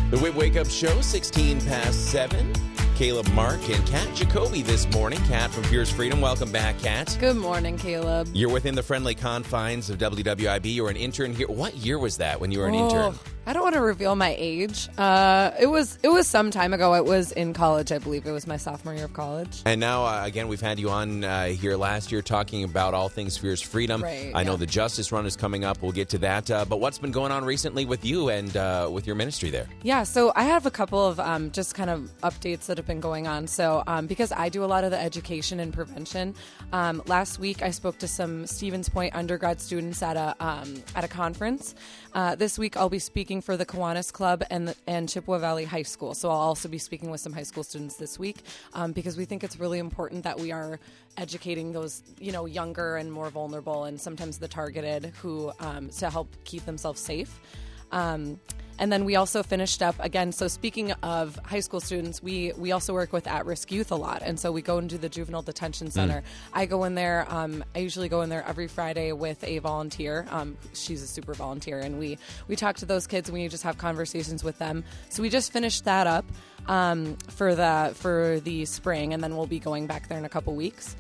The Whip Wake Up Show, 16 past 7. Caleb Mark and Kat Jacoby this morning. Kat from Fierce Freedom. Welcome back, Kat. Good morning, Caleb. You're within the friendly confines of WWIB. You're an intern here. What year was that when you were an intern? I don't want to reveal my age. It was some time ago. It was in college, I believe. It was my sophomore year of college. And now, again, we've had you on here last year talking about all things Fierce Freedom. Right, I know the Justice Run is coming up. We'll get to that. But what's been going on recently with you and with your ministry there? Yeah, so I have a couple of just kind of updates that have been going on. So because I do a lot of the education and prevention, last week I spoke to some Stevens Point undergrad students at a conference. This week I'll be speaking for the Kiwanis Club and Chippewa Valley High School. So I'll also be speaking with some high school students this week because we think it's really important that we are educating those, younger and more vulnerable and sometimes the targeted who to help keep themselves safe. And then we also finished up, again, so speaking of high school students, we also work with at-risk youth a lot. And so we go into the juvenile detention center. I go in there, I usually go in there every Friday with a volunteer. She's a super volunteer. And we talk to those kids and we just have conversations with them. So we just finished that up for the spring, and then we'll be going back there in a couple weeks.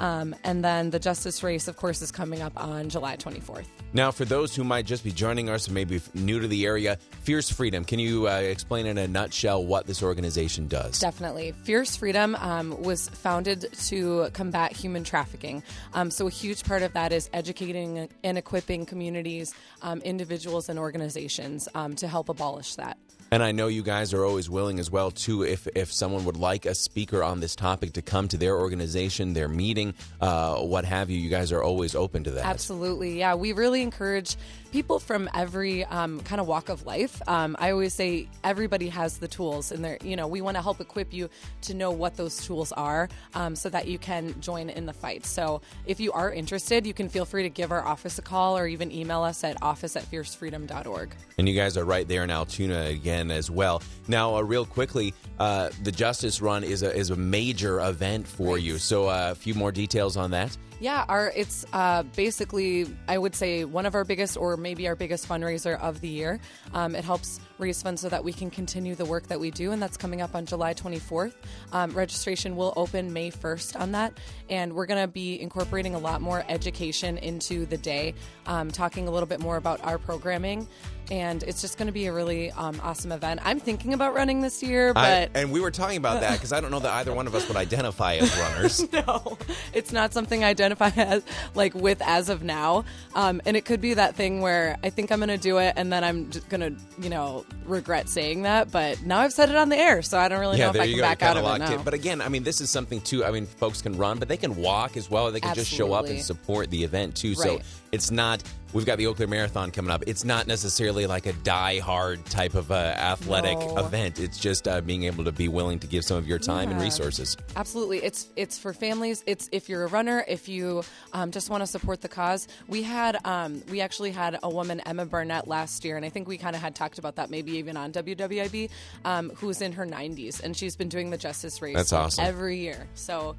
And then the Justice Race, of course, is coming up on July 24th. Now, for those who might just be joining us or maybe new to the area, Fierce Freedom, can you explain in a nutshell what this organization does? Definitely. Fierce Freedom was founded to combat human trafficking. So a huge part of that is educating and equipping communities, individuals, and organizations to help abolish that. And I know you guys are always willing as well, too, if someone would like a speaker on this topic to come to their organization, their meeting, what have you. You guys are always open to that. Absolutely. Yeah, we really encourage people from every kind of walk of life. I always say everybody has the tools, and we want to help equip you to know what those tools are so that you can join in the fight. So if you are interested, you can feel free to give our office a call or even email us at office@fiercefreedom.org. And you guys are right there in Altoona again as well. Now, real quickly, the Justice Run is a major event for you. So a few more details on that. Yeah, it's basically, I would say, one of our biggest or maybe our biggest fundraiser of the year. It helps raise funds so that we can continue the work that we do, and that's coming up on July 24th. Registration will open May 1st on that, and we're going to be incorporating a lot more education into the day, talking a little bit more about our programming. And it's just going to be a really awesome event. I'm thinking about running this year, but... and we were talking about that because I don't know that either one of us would identify as runners. No, it's not something I identify with as of now. And it could be that thing where I think I'm going to do it and then I'm just going to, regret saying that. But now I've said it on the air, so I don't really know if I can back out of it now. But again, this is something too, folks can run, but they can walk as well. They can just show up and support the event too. Right. So it's not... We've got the Oak Clear Marathon coming up. It's not necessarily like a die-hard type of athletic event. It's just being able to be willing to give some of your time and resources. Absolutely. It's for families. It's if you're a runner, if you just want to support the cause. We actually had a woman, Emma Barnett, last year, and I think we kind of had talked about that maybe even on WWIB, who's in her 90s, and she's been doing the Justice Race That's awesome. Every year. So...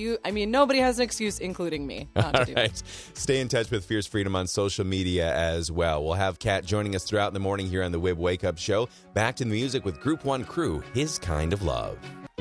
nobody has an excuse, including me, not to do it. Stay in touch with Fierce Freedom on social media as well. We'll have Kat joining us throughout the morning here on the Wib Wake Up Show. Back to the music with Group One Crew, His Kind of Love.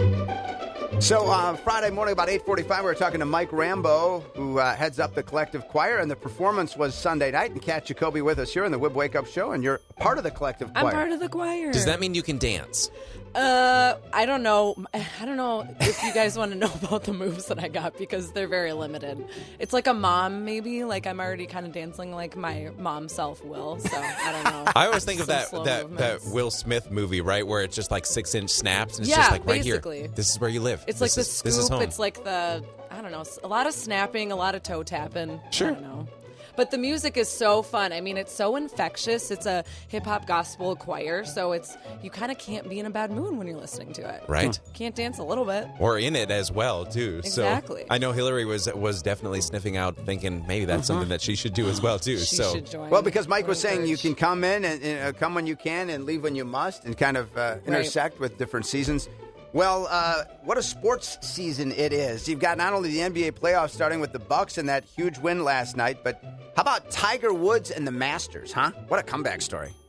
So Friday morning about 8:45, we were talking to Mike Rambo, who heads up the Collective Choir, and the performance was Sunday night. And Kat Jacoby with us here on the Wib Wake Up Show, and you're part of the Collective Choir. I'm part of the choir. Does that mean you can dance? I don't know. I don't know if you guys want to know about the moves that I got because they're very limited. It's like a mom, maybe. Like I'm already kind of dancing like my mom self will. So I don't know. I always think of that Will Smith movie, right, where it's just like 6-inch snaps, and it's just like right basically. Here. This is where you live. It's like the scoop. This is home. It's like I don't know, a lot of snapping, a lot of toe tapping. Sure. I don't know. But the music is so fun. It's so infectious. It's a hip-hop gospel choir, so you kind of can't be in a bad mood when you're listening to it. Right. Can't dance a little bit. Or in it as well, too. Exactly. So I know Hillary was definitely sniffing out, thinking maybe that's something that she should do as well, too. She should join. Well, because Mike was saying you can come in and come when you can and leave when you must and kind of intersect with different seasons. Well, what a sports season it is. You've got not only the NBA playoffs starting with the Bucks and that huge win last night, but how about Tiger Woods and the Masters, huh? What a comeback story.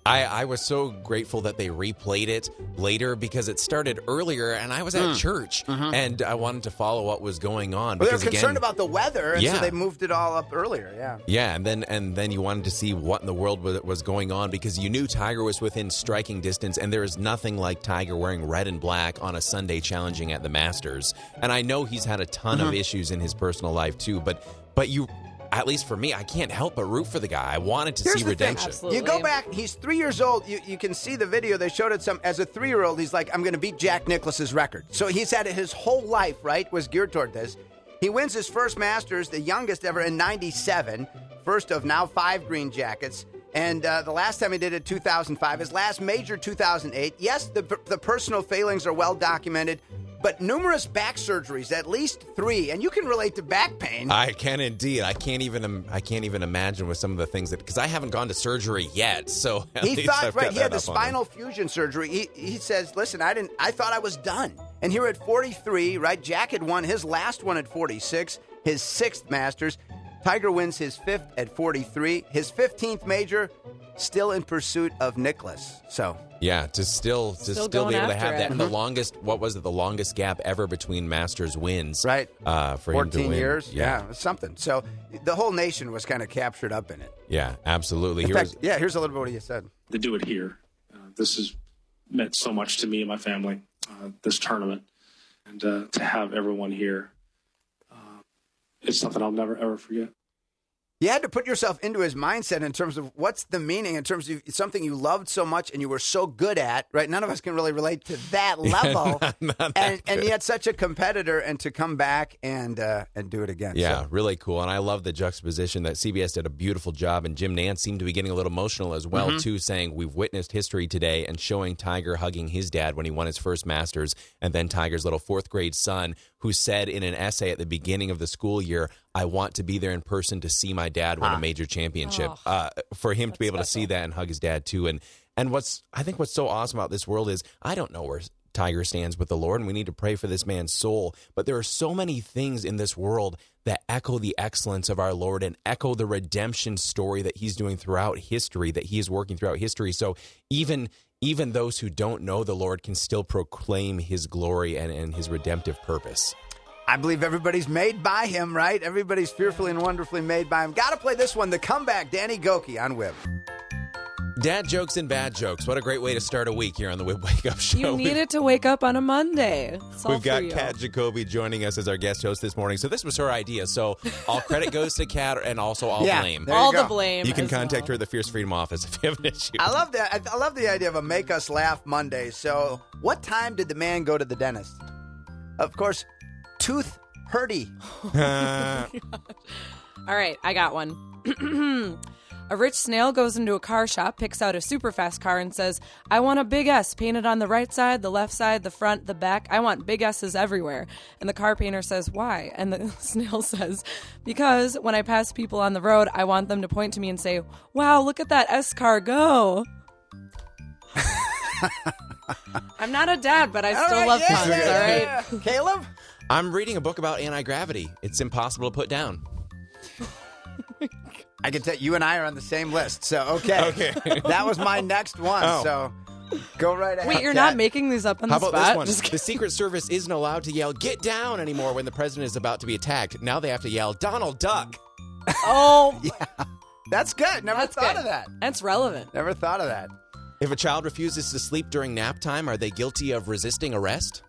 I was so grateful that they replayed it later because it started earlier and I was at church and I wanted to follow what was going on. Well, they were concerned about the weather, and so they moved it all up earlier, Yeah, and then you wanted to see what in the world was going on because you knew Tiger was within striking distance, and there is nothing like Tiger wearing red and black on a Sunday challenging at the Masters. And I know he's had a ton of issues in his personal life too, but you... At least for me, I can't help but root for the guy. I wanted to see redemption. You go back, he's 3 years old. You can see the video. They showed it as a 3-year-old. He's like, I'm going to beat Jack Nicklaus's record. So he's had his whole life, right, was geared toward this. He wins his first Masters, the youngest ever, in 97. First of now 5 green jackets. And the last time he did it, 2005. His last major, 2008. Yes, the personal failings are well documented. But numerous back surgeries, at least 3, and you can relate to back pain. I can indeed. I can't even imagine with some of the things that, because I haven't gone to surgery yet. So he thought, right? He had the spinal fusion surgery. He says, "Listen, I thought I was done." And here at 43, right? Jack had won his last one at 46, his 6th Masters. Tiger wins his 5th at 43, his 15th major. Still in pursuit of Nicklaus. So yeah, to still be able to have that. And the longest, what was it? The longest gap ever between Masters wins, right? For 14 him to win. years, yeah, something. So the whole nation was kind of captured up in it. Yeah, absolutely. Here's a little bit what he said. To do it here, this has meant so much to me and my family. This tournament, and to have everyone here, it's something I'll never ever forget. You had to put yourself into his mindset in terms of what's the meaning, in terms of something you loved so much and you were so good at, right? None of us can really relate to that level. And yet such a competitor, and to come back and do it again. Yeah, so. Really cool. And I love the juxtaposition that CBS did a beautiful job, and Jim Nantz seemed to be getting a little emotional as well, too, saying we've witnessed history today, and showing Tiger hugging his dad when he won his first Masters, and then Tiger's little 4th grade son who said in an essay at the beginning of the school year, I want to be there in person to see my dad win a major championship. For him to be able to see that and hug his dad too. And I think what's so awesome about this world is I don't know where Tiger stands with the Lord, and we need to pray for this man's soul. But there are so many things in this world that echo the excellence of our Lord and echo the redemption story that he's doing throughout history, that he is working throughout history. So even those who don't know the Lord can still proclaim his glory and his redemptive purpose. I believe everybody's made by him, right? Everybody's fearfully and wonderfully made by him. Got to play this one, The Comeback, Danny Gokey on WIB. Dad jokes and bad jokes. What a great way to start a week here on the WIB Wake Up Show. You needed to wake up on a Monday. We've got Kat Jacoby joining us as our guest host this morning. So this was her idea. So all credit goes to Kat, and also all blame. All the blame. You can contact her at the Fierce Freedom office if you have an issue. I love that. I love the idea of a Make Us Laugh Monday. So what time did the man go to the dentist? Of course, tooth hurty. All right, I got one. A rich snail goes into a car shop, picks out a super fast car, and says, I want a big S painted on the right side, the left side, the front, the back. I want big S's everywhere. And the car painter says, why? And the snail says, because when I pass people on the road, I want them to point to me and say, wow, look at that S car go. I'm not a dad, but I still love puns, all right? Caleb? I'm reading a book about anti-gravity. It's impossible to put down. I can tell you and I are on the same list. So, okay. That was my next one. Oh. So, go right ahead. Wait, you're not making these up on the spot? How about this one? The Secret Service isn't allowed to yell, get down anymore when the president is about to be attacked. Now they have to yell, Donald Duck. Oh. Yeah. That's good. Never thought of that. That's relevant. Never thought of that. If a child refuses to sleep during nap time, are they guilty of resisting arrest?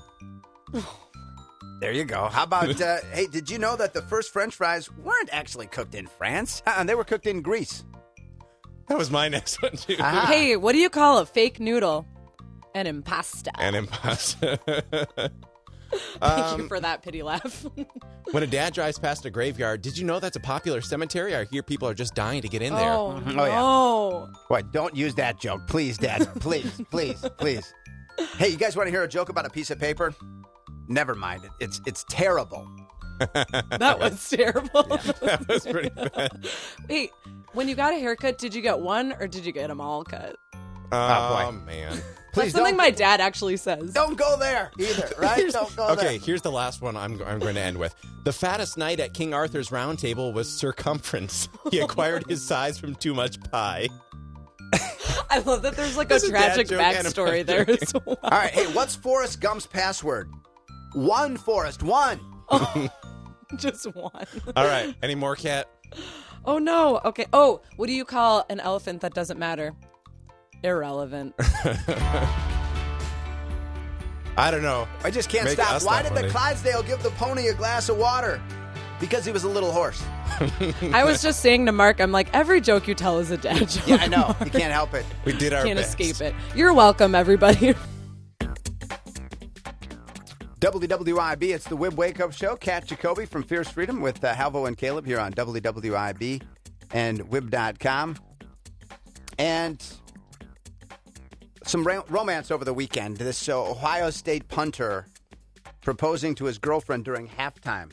There you go. How about, hey, did you know that the first French fries weren't actually cooked in France? They were cooked in Greece. That was my next one, too. Hey, what do you call a fake noodle? An impasta. An impasta. Thank you for that pity laugh. When a dad drives past a graveyard, did you know that's a popular cemetery? I hear people are just dying to get in there. Oh, no. Boy, don't use that joke. Please, Dad. Please. Hey, you guys want to hear a joke about a piece of paper? Never mind. It's terrible. That was terrible. Yeah, that was pretty bad. Wait, when you got a haircut, did you get one or did you get them all cut? Oh, man. Please, that's something my dad actually says. Don't go there either, right? Don't go there. Okay, here's the last one I'm going to end with. The fattest knight at King Arthur's round table was circumference. He acquired his size from too much pie. I love that there's like a tragic backstory there as well. All right, hey, what's Forrest Gump's password? One, Forrest, one. Oh, just one. All right, any more, Kat? Oh, no. Okay. Oh, what do you call an elephant that doesn't matter? Irrelevant. I don't know. I just can't stop. Why did the Clydesdale give the pony a glass of water? Because he was a little horse. I was just saying to Mark, I'm like, every joke you tell is a dad joke. Yeah, I know. You can't help it. We did our Can't best. escape it. You're welcome, everybody. WWIB, it's the Wib Wake Up Show. Kat Jacoby from Fierce Freedom with Halvo and Caleb here on WWIB and Wib.com. And some romance over the weekend. This Ohio State punter proposing to his girlfriend during halftime.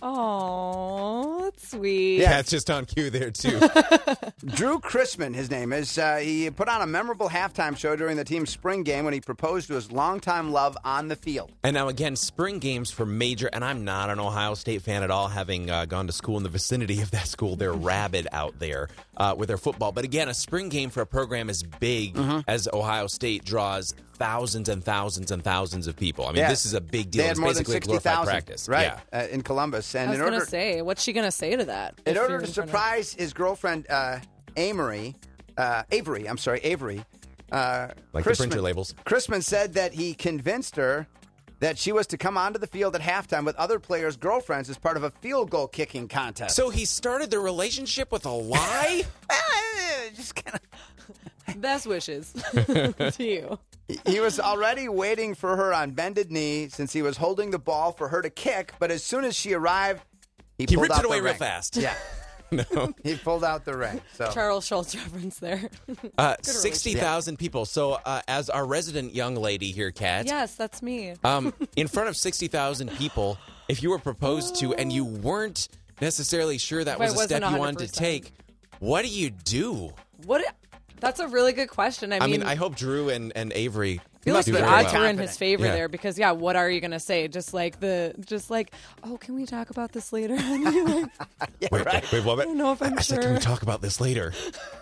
Oh, that's sweet. Yeah, it's just on cue there, too. Drew Chrisman, his name is. He put on a memorable halftime show during the team's spring game when he proposed to his longtime love on the field. And now, again, spring games for major, and I'm not an Ohio State fan at all, having gone to school in the vicinity of that school. They're rabid out there with their football. But again, a spring game for a program as big as Ohio State draws thousands and thousands and thousands of people. I mean, this is a big deal. They had it's more basically than 60,000 practice. Right, Yeah. in Columbus. And I was going to say, what's she going to say to that? In order to surprise his girlfriend, Avery, like Chrisman, the printer labels. Chrisman said that he convinced her that she was to come onto the field at halftime with other players' girlfriends as part of a field goal kicking contest. So he started the relationship with a lie? Just kind of. Best wishes to you. He was already waiting for her on bended knee since he was holding the ball for her to kick, but as soon as she arrived, he pulled ripped out it away the real ring. fast. Yeah. No. He pulled out the ring. So Charles Schultz reference there. 60,000 people. So as our resident young lady here, Kat. Yes, that's me. In front of 60,000 people, if you were proposed to and you weren't necessarily sure that was a step you wanted to take, what do you do? That's a really good question. I mean, I hope Drew and Avery feel like do the very odds well. are in his favor Yeah. there because, what are you going to say? Just like, oh, can we talk about this later? Wait, what? I don't know if I'm I said, can we talk about this later?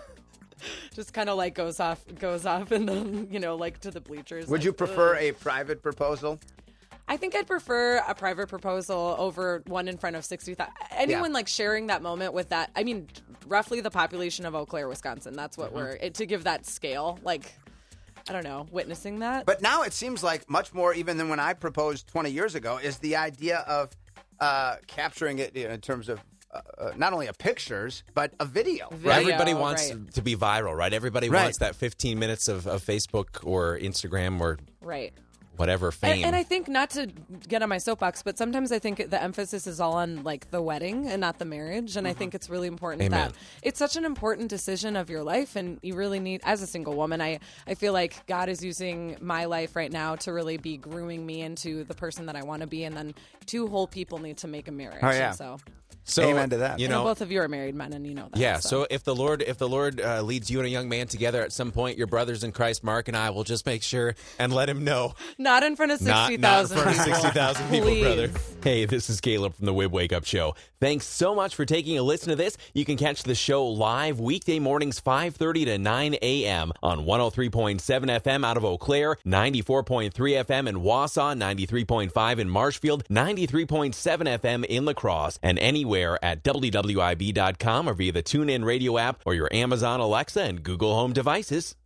Just kind of like goes off and then, like to the bleachers. would you prefer a private proposal? I think I'd prefer a private proposal over one in front of 60,000. Anyone like sharing that moment with that. I mean, roughly the population of Eau Claire, Wisconsin. That's what to give that scale. Like, I don't know, witnessing that. But now it seems like much more even than when I proposed 20 years ago is the idea of capturing it in terms of not only of pictures, but a video. Everybody wants to be viral, right? Everybody wants that 15 minutes of Facebook or Instagram or whatever fame. And I think, not to get on my soapbox, but sometimes I think the emphasis is all on like the wedding and not the marriage. And I think it's really important that it's such an important decision of your life. And you really need, as a single woman, I feel like God is using my life right now to really be grooming me into the person that I want to be. And then two whole people need to make a marriage. Oh, yeah. So amen to that. I know both of you are married men, and you know that. Yeah. So if the Lord leads you and a young man together at some point, your brothers in Christ, Mark and I, will just make sure and let him know. Not in front of 60,000. Not in front of 60,000 people, Please. brother. Hey, this is Caleb from the Wib Wake Up Show. Thanks so much for taking a listen to this. You can catch the show live weekday mornings 5:30 to 9 a.m. on 103.7 FM out of Eau Claire, 94.3 FM in Wausau, 93.5 in Marshfield, 93.7 FM in La Crosse, and anywhere at WWIB.com or via the TuneIn Radio app or your Amazon Alexa and Google Home devices.